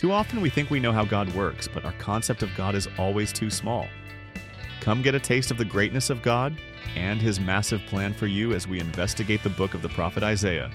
Too often we think we know how God works, but our concept of God is always too small. Come get a taste of the greatness of God and His massive plan for you as we investigate the book of the prophet Isaiah.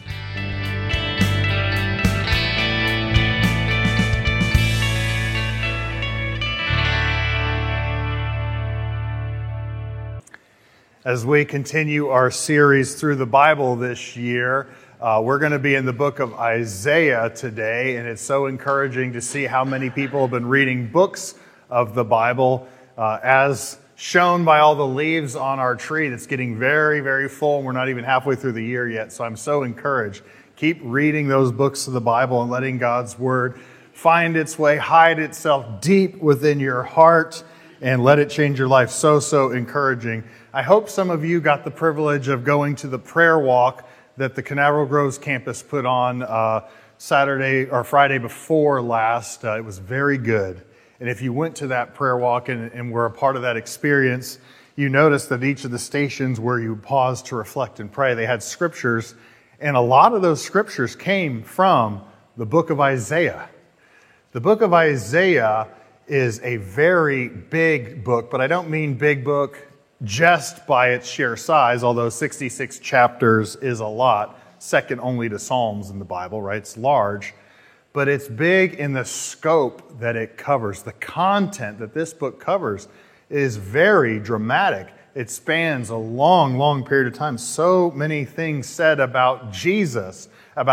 As we continue our series through the Bible this year, we're going to be in the book of Isaiah today, and it's so encouraging to see how many people have been reading books of the Bible, as shown by all the leaves on our tree that's getting very, very full, and we're not even halfway through the year yet, so I'm so encouraged. Keep reading those books of the Bible and letting God's Word find its way, hide itself deep within your heart, and let it change your life. So encouraging. I hope some of you got the privilege of going to the prayer walk that the Canaveral Groves campus put on Saturday or Friday before last. It was very good. And if you went to that prayer walk and were a part of that experience, you noticed that each of the stations where you paused to reflect and pray, they had scriptures. And a lot of those scriptures came from the book of Isaiah. The book of Isaiah is a very big book, but I don't mean big book just by its sheer size, although 66 chapters is a lot, second only to Psalms in the Bible, right? It's large, but it's big in the scope that it covers. The content that this book covers is very dramatic. It spans a long period of time. So many things said about Jesus'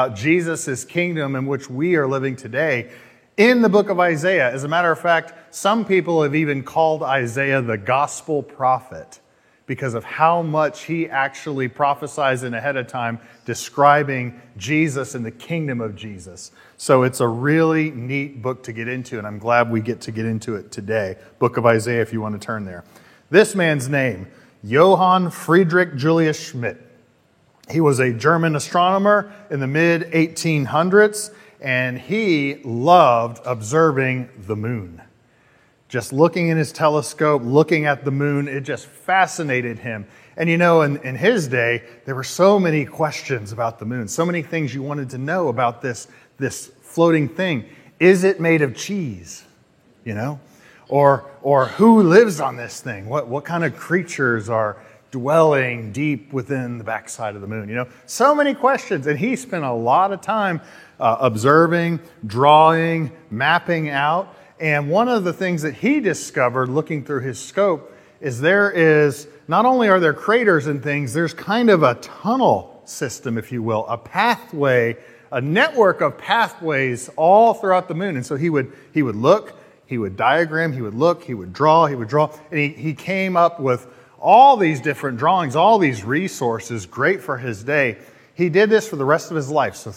kingdom in which we are living today in the book of Isaiah. As a matter of fact, some people have even called Isaiah the gospel prophet because of how much he actually prophesies in ahead of time describing Jesus and the kingdom of Jesus. So it's a really neat book to get into, and I'm glad we get to get into it today. Book of Isaiah, if you want to turn there. This man's name, Johann Friedrich Julius Schmidt. He was a German astronomer in the mid-1800s, and he loved observing the moon. Just looking in his telescope, looking at the moon, it just fascinated him. And you know, in his day, there were so many questions about the moon, so many things you wanted to know about this floating thing. Is it made of cheese? You know? Or who lives on this thing? What kind of creatures are dwelling deep within the backside of the moon? You know, so many questions. And he spent a lot of time observing, drawing, mapping out. And one of the things that he discovered looking through his scope is not only are there craters and things, there's kind of a tunnel system, if you will, a pathway, a network of pathways all throughout the moon. And so he would look, he would diagram, he would look, he would draw. And he came up with all these different drawings, all these resources, great for his day. He did this for the rest of his life. So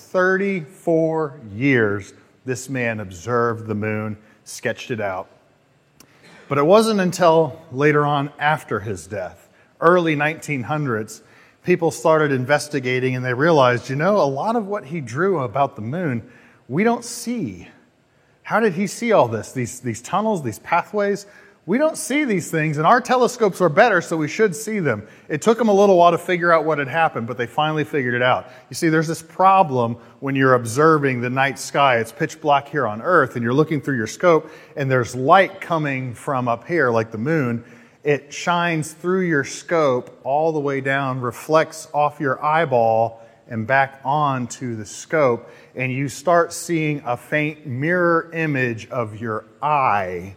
34 years, this man observed the moon, sketched it out. But it wasn't until later on after his death, early 1900s, people started investigating and they realized, a lot of what he drew about the moon, we don't see. How did he see all this? These tunnels, these pathways? We don't see these things, and our telescopes are better, so we should see them. It took them a little while to figure out what had happened, but they finally figured it out. You see, there's this problem when you're observing the night sky. It's pitch black here on Earth, and you're looking through your scope, and there's light coming from up here, like the moon. It shines through your scope all the way down, reflects off your eyeball, and back onto the scope, and you start seeing a faint mirror image of your eye.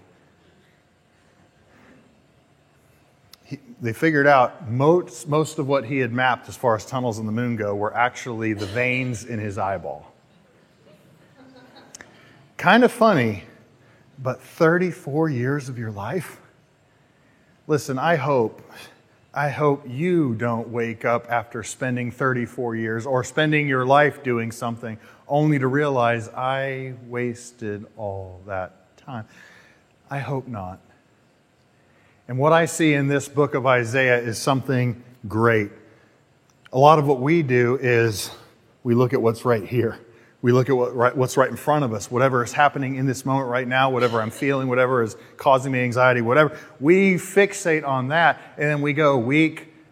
They figured out most of what he had mapped as far as tunnels in the moon go were actually the veins in his eyeball. Kind of funny, but 34 years of your life? Listen, I hope you don't wake up after spending 34 years or spending your life doing something only to realize I wasted all that time. I hope not. And what I see in this book of Isaiah is something great. A lot of what we do is we look at what's right here. We look at what's right in front of us, whatever is happening in this moment right now, whatever I'm feeling, whatever is causing me anxiety, whatever. We fixate on that, and then we go week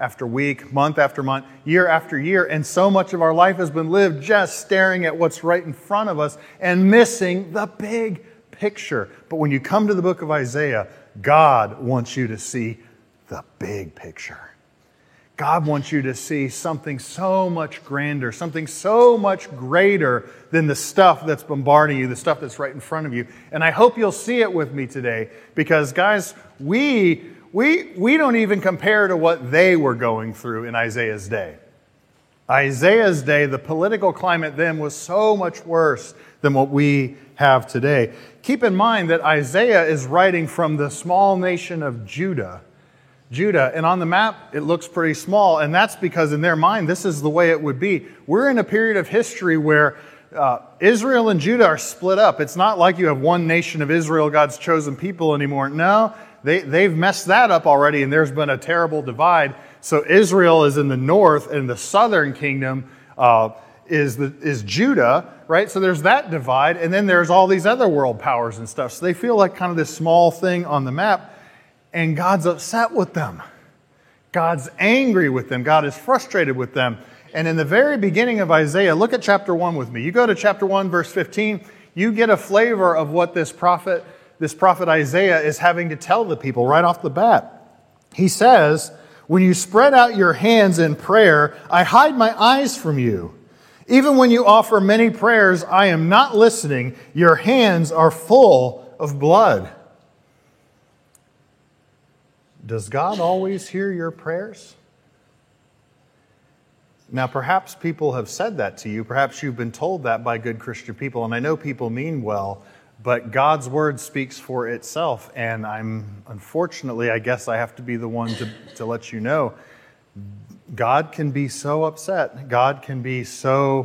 after week, month after month, year after year, and so much of our life has been lived just staring at what's right in front of us and missing the big picture. But when you come to the book of Isaiah, God wants you to see the big picture. God wants you to see something so much grander, something so much greater than the stuff that's bombarding you, the stuff that's right in front of you. And I hope you'll see it with me today because, guys, we don't even compare to what they were going through in Isaiah's day. Isaiah's day, the political climate then was so much worse than what we have today. Keep in mind that Isaiah is writing from the small nation of Judah. And on the map, it looks pretty small, and that's because in their mind, this is the way it would be. We're in a period of history where Israel and Judah are split up. It's not like you have one nation of Israel, God's chosen people anymore. No, they've messed that up already, and there's been a terrible divide. So Israel is in the north, and the southern kingdom is Judah, right? So there's that divide, and then there's all these other world powers and stuff. So they feel like kind of this small thing on the map. And God's upset with them. God's angry with them. God is frustrated with them. And in the very beginning of Isaiah, look at chapter 1 with me. You go to chapter 1, verse 15, you get a flavor of what this prophet Isaiah is having to tell the people right off the bat. He says, "When you spread out your hands in prayer, I hide my eyes from you. Even when you offer many prayers, I am not listening. Your hands are full of blood." Does God always hear your prayers? Now, perhaps people have said that to you. Perhaps you've been told that by good Christian people. And I know people mean well, but God's word speaks for itself. And unfortunately, I guess I have to be the one to let you know, God can be so upset. God can be so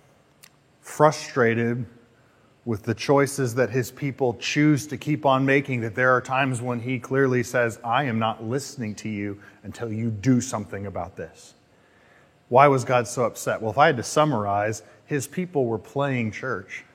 frustrated with the choices that his people choose to keep on making, that there are times when he clearly says, I am not listening to you until you do something about this. Why was God so upset? Well, if I had to summarize, his people were playing church.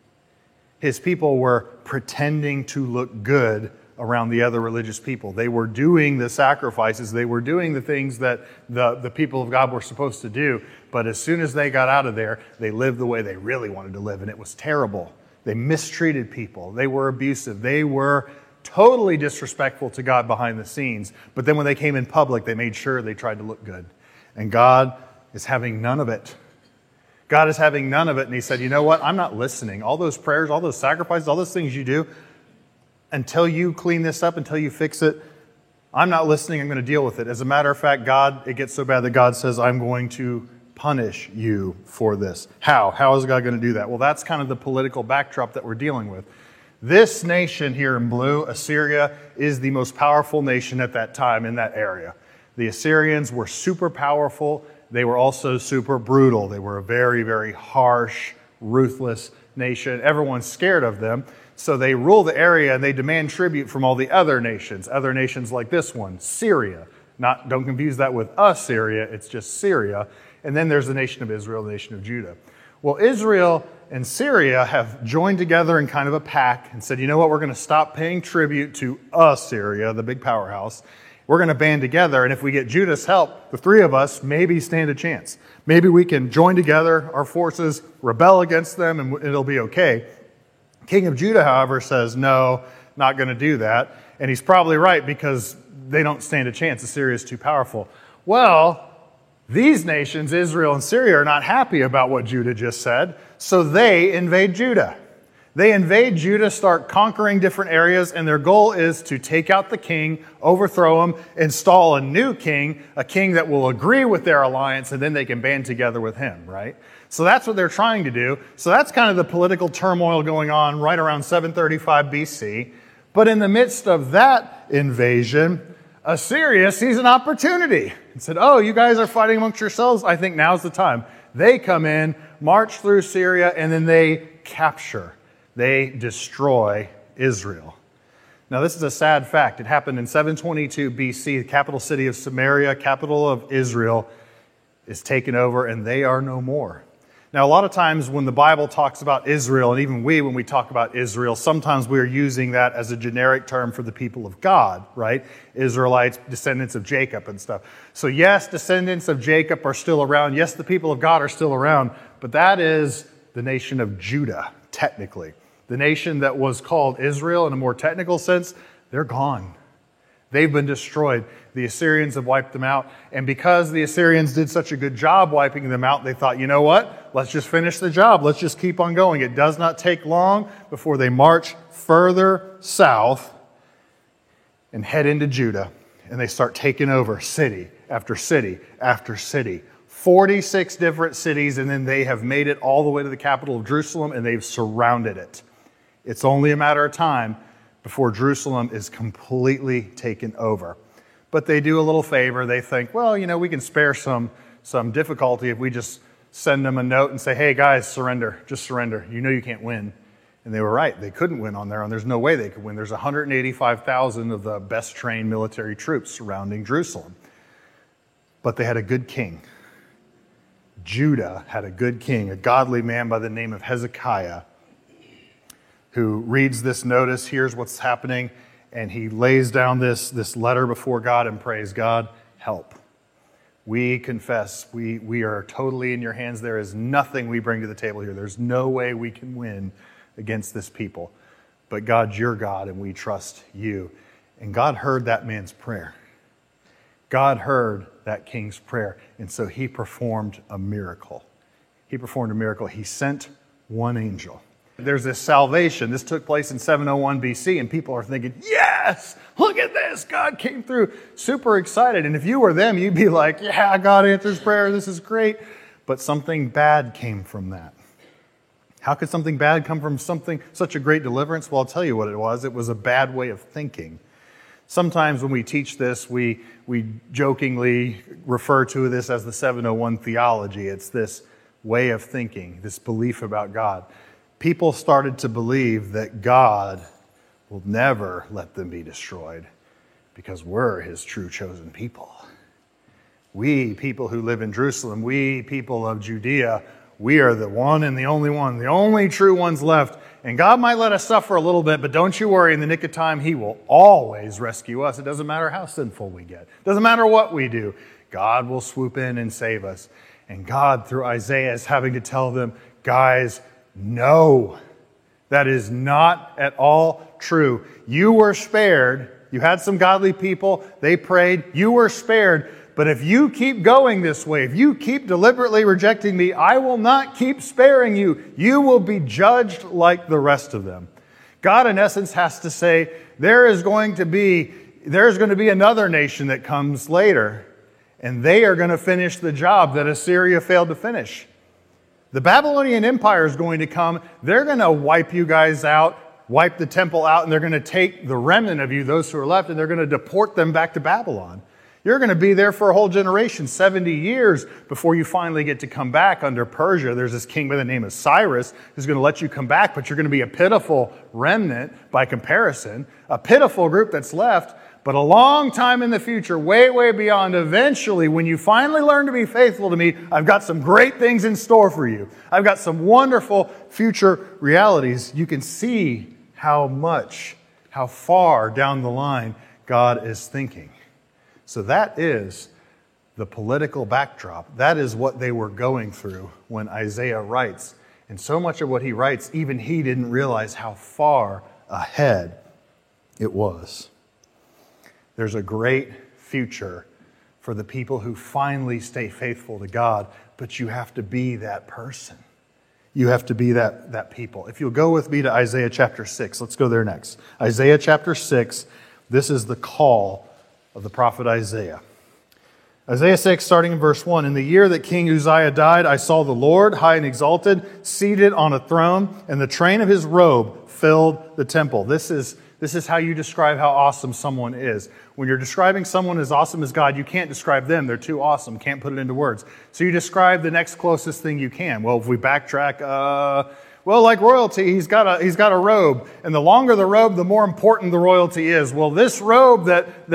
His people were pretending to look good around the other religious people. They were doing the sacrifices. They were doing the things that the people of God were supposed to do. But as soon as they got out of there, they lived the way they really wanted to live, and it was terrible. They mistreated people. They were abusive. They were totally disrespectful to God behind the scenes. But then when they came in public, they made sure they tried to look good. And God is having none of it. God is having none of it. And he said, you know what? I'm not listening. All those prayers, all those sacrifices, all those things you do, until you clean this up, until you fix it, I'm not listening. I'm going to deal with it. As a matter of fact, it gets so bad that God says, I'm going to punish you for this. How? How is God going to do that? Well, that's kind of the political backdrop that we're dealing with. This nation here in blue, Assyria, is the most powerful nation at that time in that area. The Assyrians were super powerful. They were also super brutal. They were a very, very harsh, ruthless nation. Everyone's scared of them. So they rule the area and they demand tribute from all the other nations like this one, Syria. Don't confuse that with Assyria, it's just Syria. And then there's the nation of Israel, the nation of Judah. Well, Israel and Syria have joined together in kind of a pact and said, you know what, we're going to stop paying tribute to Assyria, the big powerhouse. We're going to band together, and if we get Judah's help, the three of us maybe stand a chance. Maybe we can join together our forces, rebel against them, and it'll be okay. King of Judah, however, says, no, not going to do that. And he's probably right because they don't stand a chance. Assyria is too powerful. Well, these nations, Israel and Syria, are not happy about what Judah just said, so they invade Judah. They invade Judah, start conquering different areas, and their goal is to take out the king, overthrow him, install a new king, a king that will agree with their alliance, and then they can band together with him, right? So that's what they're trying to do. So that's kind of the political turmoil going on right around 735 BC. But in the midst of that invasion, Assyria sees an opportunity and said, oh, you guys are fighting amongst yourselves? I think now's the time. They come in, march through Syria, and then they capture. They destroy Israel. Now, this is a sad fact. It happened in 722 BC. The capital city of Samaria, capital of Israel, is taken over, and they are no more. Now, a lot of times when the Bible talks about Israel, and even when we talk about Israel, sometimes we are using that as a generic term for the people of God, right? Israelites, descendants of Jacob and stuff. So yes, descendants of Jacob are still around. Yes, the people of God are still around. But that is the nation of Judah, technically. The nation that was called Israel in a more technical sense, they're gone. They've been destroyed. The Assyrians have wiped them out. And because the Assyrians did such a good job wiping them out, they thought, you know what? Let's just finish the job. Let's just keep on going. It does not take long before they march further south and head into Judah. And they start taking over city after city after city. 46 different cities, and then they have made it all the way to the capital of Jerusalem, and they've surrounded it. It's only a matter of time before Jerusalem is completely taken over. But they do a little favor. They think, well, we can spare some difficulty if we just send them a note and say, hey, guys, surrender. Just surrender. You can't win. And they were right. They couldn't win on their own. There's no way they could win. There's 185,000 of the best trained military troops surrounding Jerusalem. But they had a good king. Judah had a good king, a godly man by the name of Hezekiah, who reads this notice, hears what's happening, and he lays down this letter before God and prays, God, help. We confess we are totally in your hands. There is nothing we bring to the table here. There's no way we can win against this people. But God, you're God, and we trust you. And God heard that man's prayer. God heard that king's prayer, and so he performed a miracle. He sent one angel. There's this salvation. This took place in 701 BC, and people are thinking, yes, look at this. God came through. Super excited. And if you were them, you'd be like, yeah, God answers prayer. This is great. But something bad came from that. How could something bad come from such a great deliverance? Well, I'll tell you what it was. It was a bad way of thinking. Sometimes when we teach this, we jokingly refer to this as the 701 theology. It's this way of thinking, this belief about God. People started to believe that God will never let them be destroyed because we're his true chosen people. We people who live in Jerusalem, we people of Judea, we are the one and the only true ones left. And God might let us suffer a little bit, but don't you worry, in the nick of time, he will always rescue us. It doesn't matter how sinful we get. It doesn't matter what we do. God will swoop in and save us. And God, through Isaiah, is having to tell them, guys, no, that is not at all true. You were spared. You had some godly people. They prayed. You were spared. But if you keep going this way, if you keep deliberately rejecting me, I will not keep sparing you. You will be judged like the rest of them. God, in essence, has to say, there's going to be another nation that comes later, and they are going to finish the job that Assyria failed to finish. The Babylonian Empire is going to come. They're going to wipe you guys out, wipe the temple out, and they're going to take the remnant of you, those who are left, and they're going to deport them back to Babylon. You're going to be there for a whole generation, 70 years, before you finally get to come back under Persia. There's this king by the name of Cyrus who's going to let you come back, but you're going to be a pitiful remnant by comparison, a pitiful group that's left. But a long time in the future, way, way beyond, eventually, when you finally learn to be faithful to me, I've got some great things in store for you. I've got some wonderful future realities. You can see how far down the line God is thinking. So that is the political backdrop. That is what they were going through when Isaiah writes. And so much of what he writes, even he didn't realize how far ahead it was. There's a great future for the people who finally stay faithful to God, but you have to be that person. You have to be that people. If you'll go with me to Isaiah chapter 6, let's go there next. Isaiah chapter 6, this is the call of the prophet Isaiah. Isaiah 6, starting in verse 1, in the year that King Uzziah died, I saw the Lord, high and exalted, seated on a throne, and the train of his robe filled the temple. This is how you describe how awesome someone is. When you're describing someone as awesome as God, you can't describe them. They're too awesome. Can't put it into words. So you describe the next closest thing you can. Well, if we backtrack, like royalty, he's got a robe. And the longer the robe, the more important the royalty is. Well, this robe that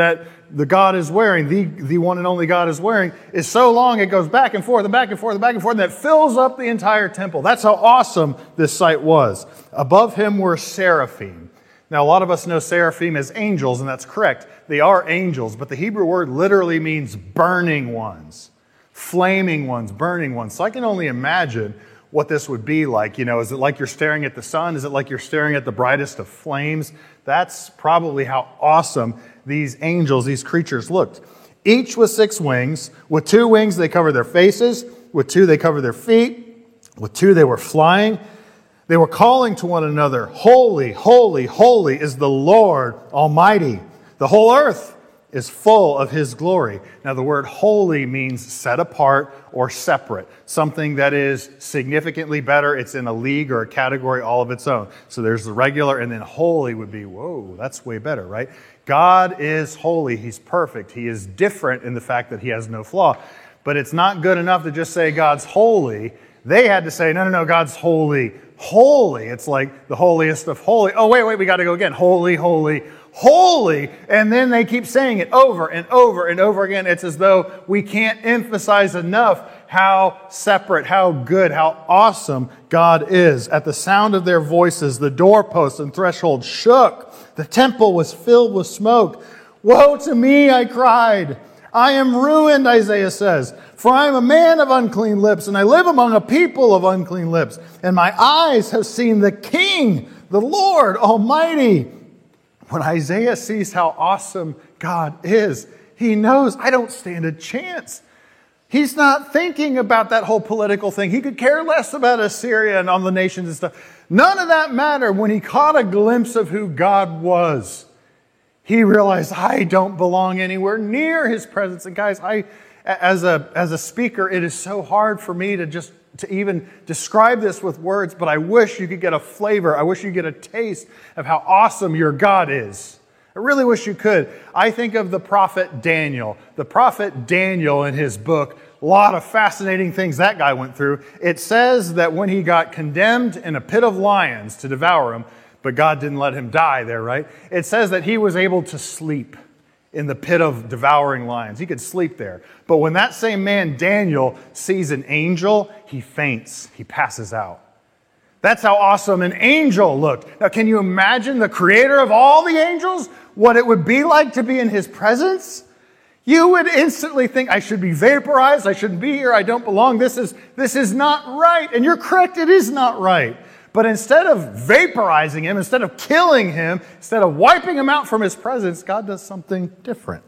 the God is wearing, the one and only God is wearing, is so long it goes back and forth and back and forth and back and forth, and that fills up the entire temple. That's how awesome this sight was. Above him were seraphim. Now, a lot of us know seraphim as angels, and that's correct. They are angels, but the Hebrew word literally means burning ones, flaming ones, burning ones. So I can only imagine what this would be like. Is it like you're staring at the sun? Is it like you're staring at the brightest of flames? That's probably how awesome these angels, these creatures looked. Each with 6 wings. With 2 wings, they covered their faces. With 2, they covered their feet. With 2, they were flying. They were calling to one another, "Holy, holy, holy is the Lord Almighty. The whole earth is full of His glory." Now, the word holy means set apart or separate, something that is significantly better. It's in a league or a category all of its own. So there's the regular, and then holy would be, whoa, that's way better, right? God is holy. He's perfect. He is different in the fact that He has no flaw. But it's not good enough to just say God's holy. They had to say, no, God's holy. Holy. It's like the holiest of holy. Oh, wait, we got to go again. Holy, holy, holy. And then they keep saying it over and over and over again. It's as though we can't emphasize enough how separate, how good, how awesome God is. At the sound of their voices, the doorposts and threshold shook. The temple was filled with smoke. "Woe to me," I cried. "I am ruined," Isaiah says, "for I am a man of unclean lips, and I live among a people of unclean lips. And my eyes have seen the King, the Lord Almighty." When Isaiah sees how awesome God is, he knows, I don't stand a chance. He's not thinking about that whole political thing. He could care less about Assyria and all the nations and stuff. None of that mattered. When he caught a glimpse of who God was, he realized, I don't belong anywhere near His presence. And guys, as a speaker, it is so hard for me to even describe this with words, but I wish you could get a flavor. I wish you could get a taste of how awesome your God is. I really wish you could. I think of the prophet Daniel. The prophet Daniel in his book, a lot of fascinating things that guy went through. It says that when he got condemned in a pit of lions to devour him, but God didn't let him die there, right? It says that he was able to sleep in the pit of devouring lions. He could sleep there. But when that same man, Daniel, sees an angel, he faints. He passes out. That's how awesome an angel looked. Now, can you imagine the creator of all the angels? What it would be like to be in His presence? You would instantly think, I should be vaporized. I shouldn't be here. I don't belong. This is not right. And you're correct. It is not right. But instead of vaporizing Him, instead of killing Him, instead of wiping Him out from His presence, God does something different.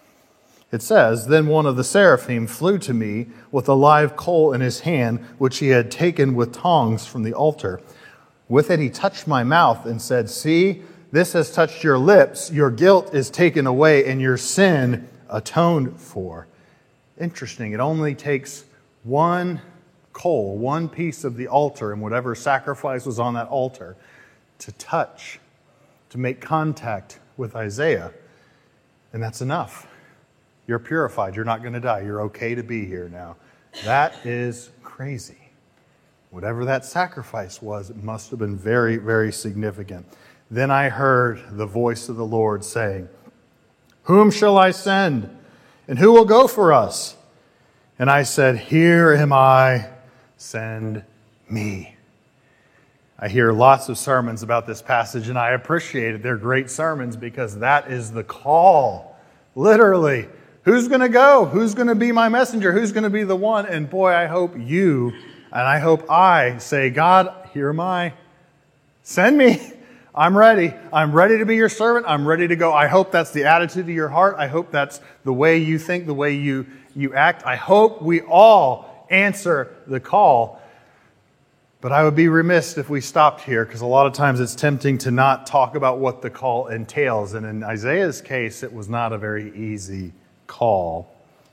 It says, "Then one of the seraphim flew to me with a live coal in his hand, which he had taken with tongs from the altar. With it he touched my mouth and said, 'See, this has touched your lips. Your guilt is taken away and your sin atoned for.'" Interesting. It only takes one coal, one piece of the altar and whatever sacrifice was on that altar to touch, to make contact with Isaiah. And that's enough. You're purified. You're not going to die. You're okay to be here now. That is crazy. Whatever that sacrifice was, it must have been very, very significant. Then I heard the voice of the Lord saying, "Whom shall I send? And who will go for us?" And I said, "Here am I. Send me." I hear lots of sermons about this passage, and I appreciate it. They're great sermons because that is the call. Literally. Who's going to go? Who's going to be my messenger? Who's going to be the one? And boy, I hope you and I hope I say, "God, here am I. Send me. I'm ready. I'm ready to be your servant. I'm ready to go." I hope that's the attitude of your heart. I hope that's the way you think, the way you act. I hope we all answer the call. But I would be remiss if we stopped here, because a lot of times it's tempting to not talk about what the call entails. And in Isaiah's case, it was not a very easy call.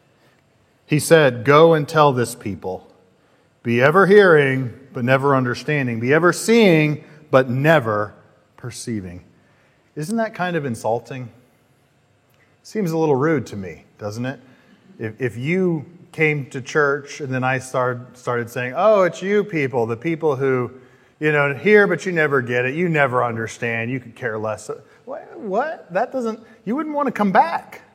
He said, "Go and tell this people, be ever hearing, but never understanding. Be ever seeing, but never perceiving." Isn't that kind of insulting? Seems a little rude to me, doesn't it? If you came to church and then I started saying, "Oh, it's you people, the people who, hear but you never get it, you never understand, you could care less." What? That doesn't, you wouldn't want to come back.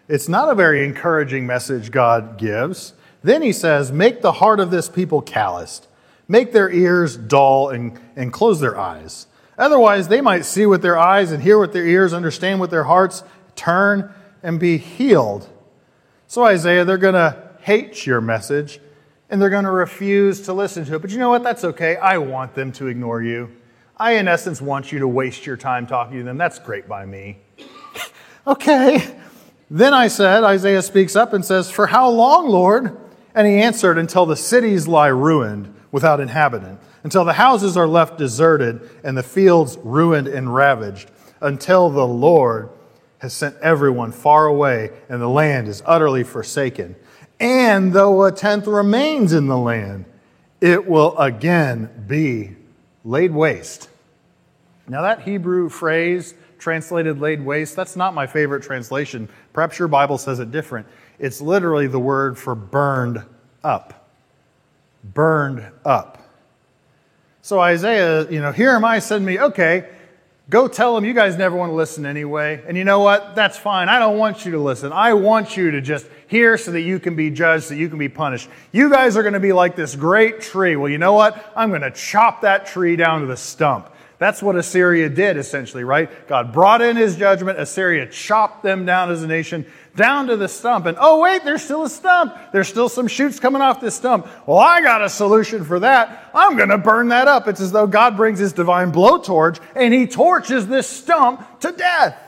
It's not a very encouraging message God gives. Then he says, make the heart of this people calloused. Make their ears dull and close their eyes. Otherwise, they might see with their eyes and hear with their ears, understand with their hearts, turn and be healed. So Isaiah, they're going to hate your message and they're going to refuse to listen to it. But you know what? That's okay. I want them to ignore you. I, in essence, want you to waste your time talking to them. That's great by me. Okay. Then I said, Isaiah speaks up and says, for how long, Lord? And he answered, until the cities lie ruined without inhabitant, until the houses are left deserted and the fields ruined and ravaged, until the Lord has sent everyone far away and the land is utterly forsaken. And though a tenth remains in the land, it will again be laid waste. Now that Hebrew phrase, translated laid waste, that's not my favorite translation. Perhaps your Bible says it different. It's literally the word for burned up. Burned up. So Isaiah, here am I, send me, okay, go tell them you guys never want to listen anyway. And you know what? That's fine. I don't want you to listen. I want you to just hear so that you can be judged, so you can be punished. You guys are going to be like this great tree. Well, you know what? I'm going to chop that tree down to the stump. That's what Assyria did, essentially, right? God brought in his judgment. Assyria chopped them down as a nation, down to the stump. And oh, wait, there's still a stump. There's still some shoots coming off this stump. Well, I got a solution for that. I'm going to burn that up. It's as though God brings his divine blowtorch and he torches this stump to death.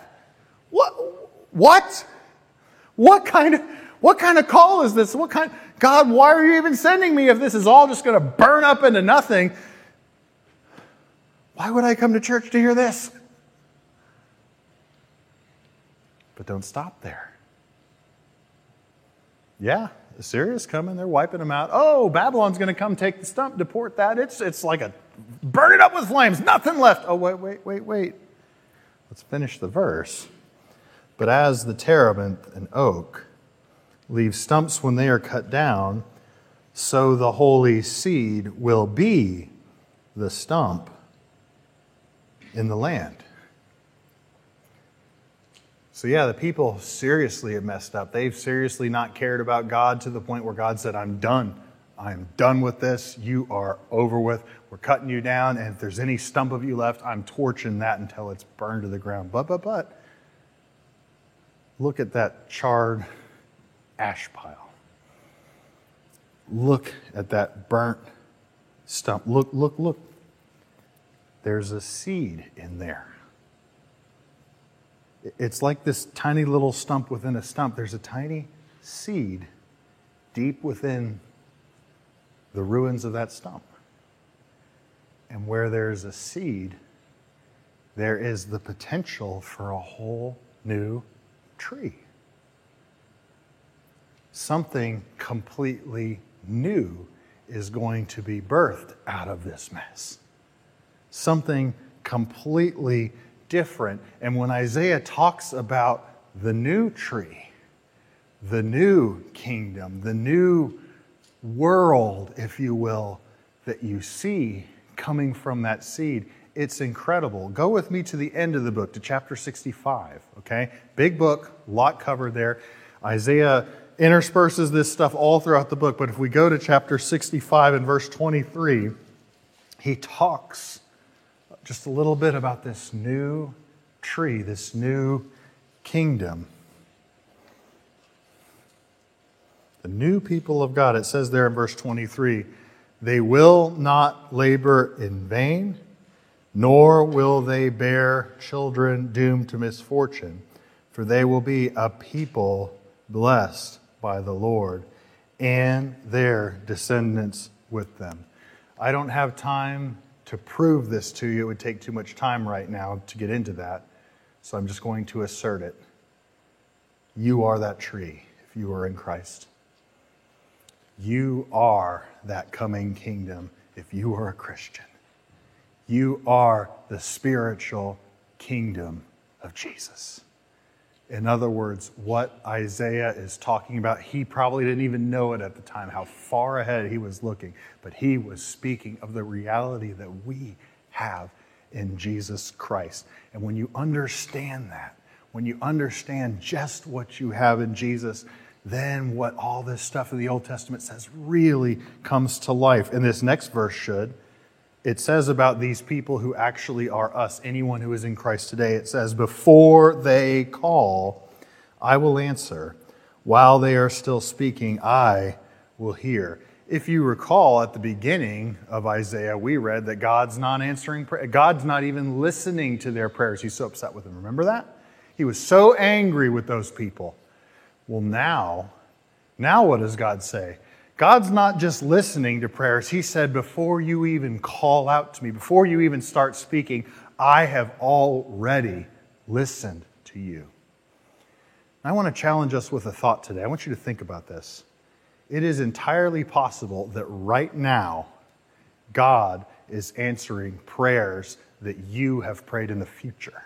What? What kind of call is this? God, why are you even sending me if this is all just going to burn up into nothing? Why would I come to church to hear this? But don't stop there. Yeah, Assyria's coming. They're wiping them out. Oh, Babylon's going to come take the stump, deport that. It's like burn it up with flames. Nothing left. Oh, wait. Let's finish the verse. But as the terebinth and oak leave stumps when they are cut down, so the holy seed will be the stump in the land. So yeah, the people seriously have messed up. They've seriously not cared about God to the point where God said, I'm done. I'm done with this. You are over with. We're cutting you down. And if there's any stump of you left, I'm torching that until it's burned to the ground. But look at that charred ash pile. Look at that burnt stump. Look. There's a seed in there. It's like this tiny little stump within a stump. There's a tiny seed deep within the ruins of that stump. And where there's a seed, there is the potential for a whole new tree. Something completely new is going to be birthed out of this mess. Something completely different. And when Isaiah talks about the new tree, the new kingdom, the new world, if you will, that you see coming from that seed, it's incredible. Go with me to the end of the book, to chapter 65, okay? Big book, lot covered there. Isaiah intersperses this stuff all throughout the book, but if we go to chapter 65 and verse 23, he talks just a little bit about this new tree, this new kingdom. The new people of God, it says there in verse 23, they will not labor in vain, nor will they bear children doomed to misfortune, for they will be a people blessed by the Lord, and their descendants with them. I don't have time to prove this to you. It would take too much time right now to get into that. So I'm just going to assert it. You are that tree if you are in Christ. You are that coming kingdom if you are a Christian. You are the spiritual kingdom of Jesus. In other words, what Isaiah is talking about, he probably didn't even know it at the time, how far ahead he was looking. But he was speaking of the reality that we have in Jesus Christ. And when you understand that, when you understand just what you have in Jesus, then what all this stuff in the Old Testament says really comes to life. And this next verse should. It says about these people who actually are us, anyone who is in Christ today, it says, before they call, I will answer. While they are still speaking, I will hear. If you recall, at the beginning of Isaiah, we read that God's not answering prayer. God's not even listening to their prayers. He's so upset with them. Remember that? He was so angry with those people. Well, now what does God say? God's not just listening to prayers. He said, before you even call out to me, before you even start speaking, I have already listened to you. I want to challenge us with a thought today. I want you to think about this. It is entirely possible that right now, God is answering prayers that you have prayed in the future.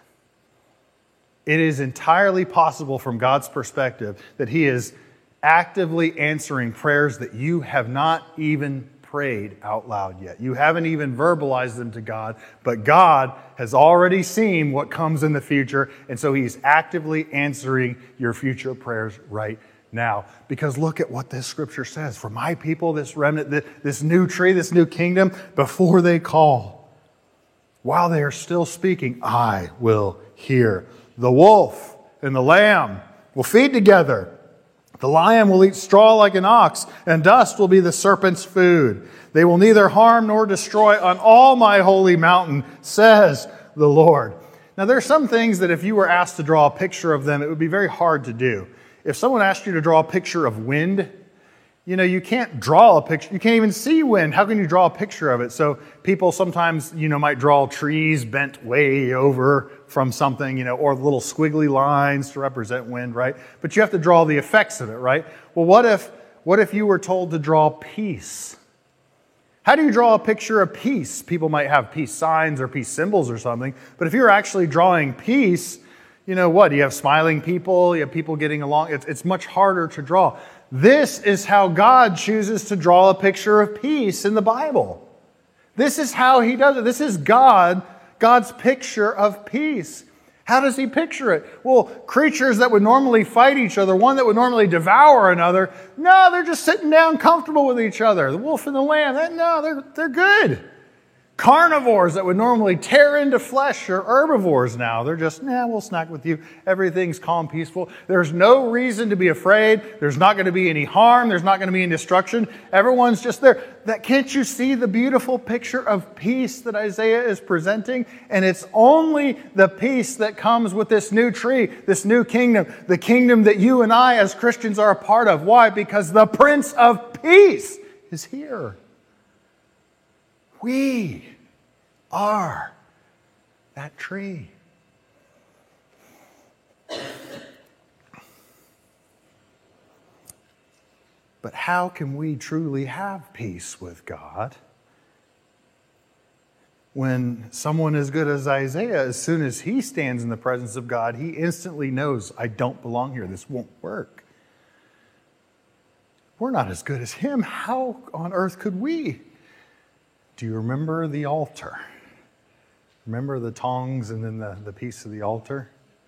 It is entirely possible from God's perspective that He is actively answering prayers that you have not even prayed out loud yet. You haven't even verbalized them to God, but God has already seen what comes in the future, and so He's actively answering your future prayers right now. Because look at what this scripture says. For my people, this remnant, this new tree, this new kingdom, before they call, while they are still speaking, I will hear. The wolf and the lamb will feed together. The lion will eat straw like an ox, and dust will be the serpent's food. They will neither harm nor destroy on all my holy mountain, says the Lord. Now, there are some things that if you were asked to draw a picture of them, it would be very hard to do. If someone asked you to draw a picture of wind, you can't draw a picture. You can't even see wind. How can you draw a picture of it? So people sometimes, might draw trees bent way over from something, or little squiggly lines to represent wind, right? But you have to draw the effects of it, right? Well, what if you were told to draw peace? How do you draw a picture of peace? People might have peace signs or peace symbols or something. But if you're actually drawing peace, what? You have smiling people, you have people getting along. It's much harder to draw. This is how God chooses to draw a picture of peace in the Bible. This is how He does it. This is God's picture of peace. How does He picture it? Well, creatures that would normally fight each other, one that would normally devour another, no, they're just sitting down comfortable with each other. The wolf and the lamb, they're good. Carnivores that would normally tear into flesh are herbivores now. They're just, we'll snack with you. Everything's calm, peaceful. There's no reason to be afraid. There's not going to be any harm. There's not going to be any destruction. Everyone's just there. Can't you see the beautiful picture of peace that Isaiah is presenting? And it's only the peace that comes with this new tree, this new kingdom, the kingdom that you and I as Christians are a part of. Why? Because the Prince of Peace is here. We are that tree. But how can we truly have peace with God when someone as good as Isaiah, as soon as he stands in the presence of God, he instantly knows, I don't belong here. This won't work. We're not as good as him. How on earth could we? Do you remember the altar? Remember the tongs and then the piece of the altar?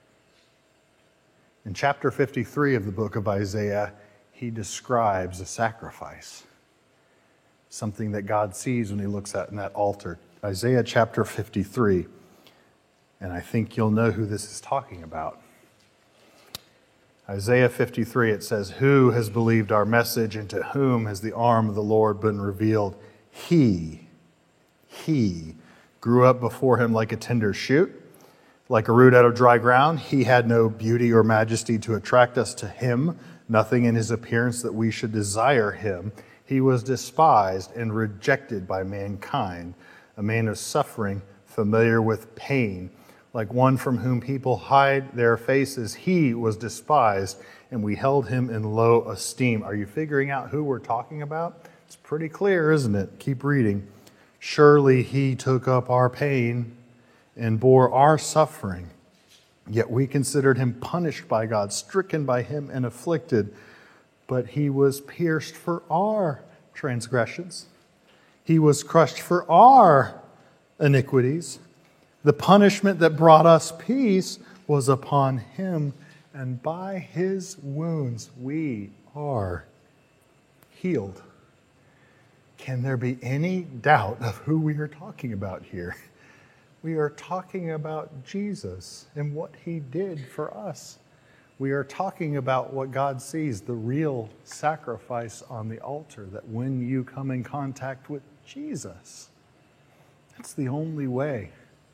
In chapter 53 of the book of Isaiah, he describes a sacrifice, something that God sees when He looks at in that altar. Isaiah chapter 53, and I think you'll know who this is talking about. Isaiah 53, it says, "Who has believed our message, and to whom has the arm of the Lord been revealed? He grew up before Him like a tender shoot, like a root out of dry ground. He had no beauty or majesty to attract us to Him, nothing in His appearance that we should desire Him. He was despised and rejected by mankind, a man of suffering, familiar with pain. Like one from whom people hide their faces, He was despised, and we held Him in low esteem." Are you figuring out who we're talking about? It's pretty clear, isn't it? Keep reading. "Surely He took up our pain and bore our suffering. Yet we considered Him punished by God, stricken by Him and afflicted. But He was pierced for our transgressions. He was crushed for our iniquities. The punishment that brought us peace was upon him, and by his wounds we are healed. Can there be any doubt of who we are talking about here? We are talking about Jesus and what he did for us. We are talking about what God sees, the real sacrifice on the altar, that when you come in contact with Jesus, that's the only way.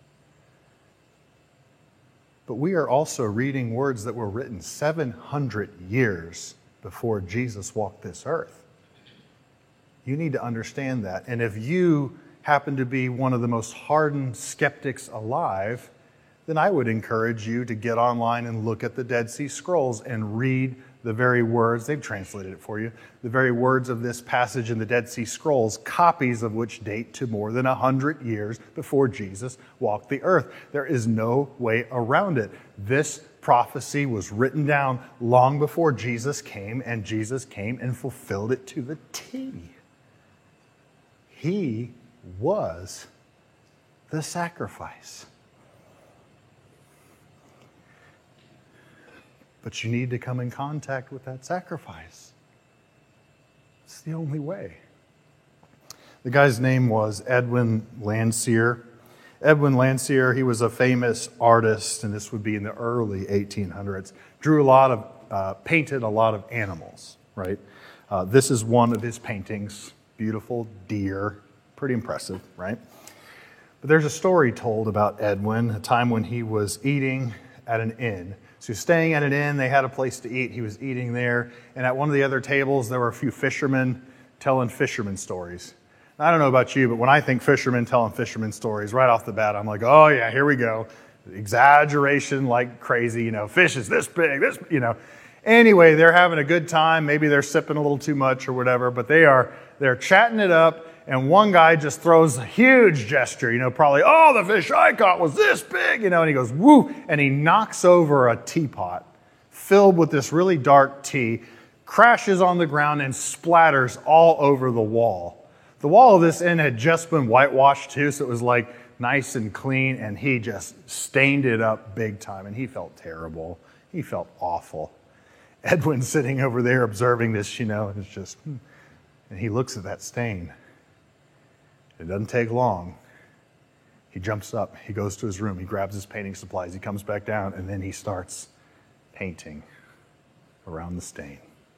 But we are also reading words that were written 700 years before Jesus walked this earth. You need to understand that. And if you happen to be one of the most hardened skeptics alive, then I would encourage you to get online and look at the Dead Sea Scrolls and read the very words, they've translated it for you, the very words of this passage in the Dead Sea Scrolls, copies of which date to more than 100 years before Jesus walked the earth. There is no way around it. This prophecy was written down long before Jesus came, and Jesus came and fulfilled it to the T. He was the sacrifice. But you need to come in contact with that sacrifice. It's the only way. The guy's name was Edwin Landseer. Edwin Landseer, he was a famous artist, and this would be in the early 1800s. Painted a lot of animals, right? This is one of his paintings. Beautiful deer. Pretty impressive, right? But there's a story told about Edwin, a time when he was eating at an inn. So he was staying at an inn, they had a place to eat, he was eating there, and at one of the other tables there were a few fishermen telling fisherman stories. I don't know about you, but when I think fishermen telling fisherman stories, right off the bat, I'm like, oh yeah, here we go. Exaggeration like crazy, fish is this big, Anyway, they're having a good time, maybe they're sipping a little too much or whatever, but they're chatting it up. And one guy just throws a huge gesture, probably, oh, the fish I caught was this big, and he goes, woo, and he knocks over a teapot filled with this really dark tea, crashes on the ground and splatters all over the wall. The wall of this inn had just been whitewashed too, so it was like nice and clean, and he just stained it up big time, and he felt terrible. He felt awful. Edwin's sitting over there observing this, and it's just, and he looks at that stain. It doesn't take long. He jumps up, he goes to his room, he grabs his painting supplies, he comes back down, and then he starts painting around the stain.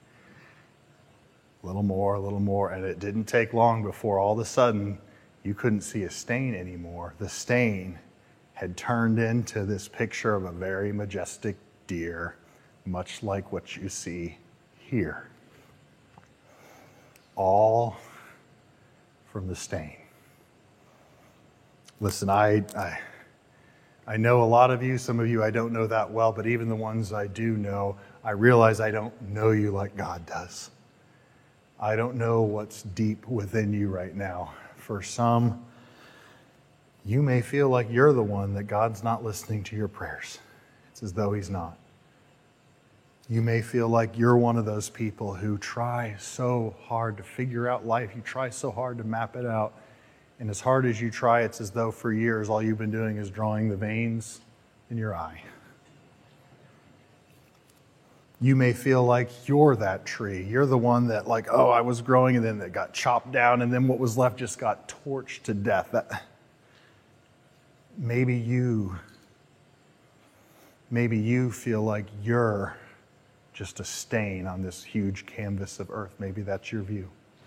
A little more, and it didn't take long before all of a sudden you couldn't see a stain anymore. The stain had turned into this picture of a very majestic deer, much like what you see here. All from the stain. Listen, I know a lot of you, some of you I don't know that well, but even the ones I do know, I realize I don't know you like God does. I don't know what's deep within you right now. For some, you may feel like you're the one that God's not listening to your prayers. It's as though he's not. You may feel like you're one of those people who try so hard to figure out life. You try so hard to map it out. And as hard as you try, it's as though for years all you've been doing is drawing the veins in your eye. You may feel like you're that tree. You're the one that I was growing and then it got chopped down and then what was left just got torched to death. Maybe you feel like you're just a stain on this huge canvas of earth. Maybe that's your view.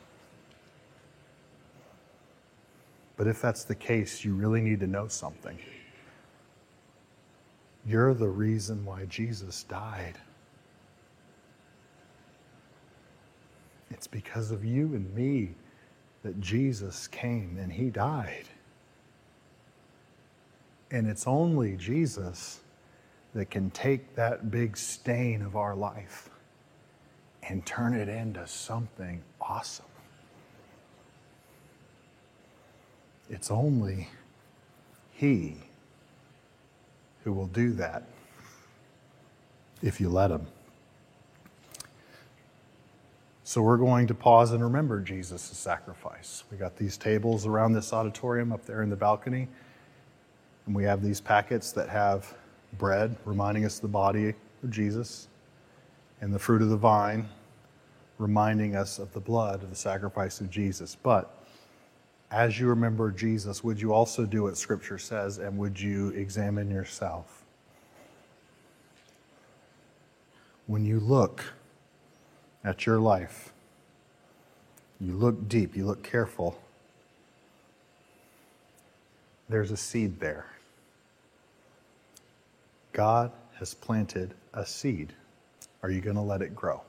But if that's the case, you really need to know something. You're the reason why Jesus died. It's because of you and me that Jesus came and he died. And it's only Jesus that can take that big stain of our life and turn it into something awesome. It's only he who will do that if you let him. So we're going to pause and remember Jesus' sacrifice. We got these tables around this auditorium up there in the balcony, and we have these packets that have bread, reminding us of the body of Jesus, and the fruit of the vine, reminding us of the blood of the sacrifice of Jesus. But as you remember Jesus, would you also do what Scripture says, and would you examine yourself? When you look at your life, you look deep, you look careful, there's a seed there. God has planted a seed. Are you going to let it grow?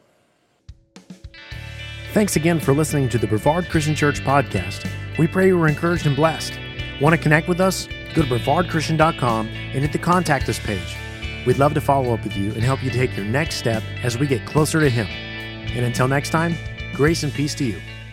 Thanks again for listening to the Brevard Christian Church podcast. We pray you were encouraged and blessed. Want to connect with us? Go to brevardchristian.com and hit the Contact Us page. We'd love to follow up with you and help you take your next step as we get closer to Him. And until next time, grace and peace to you.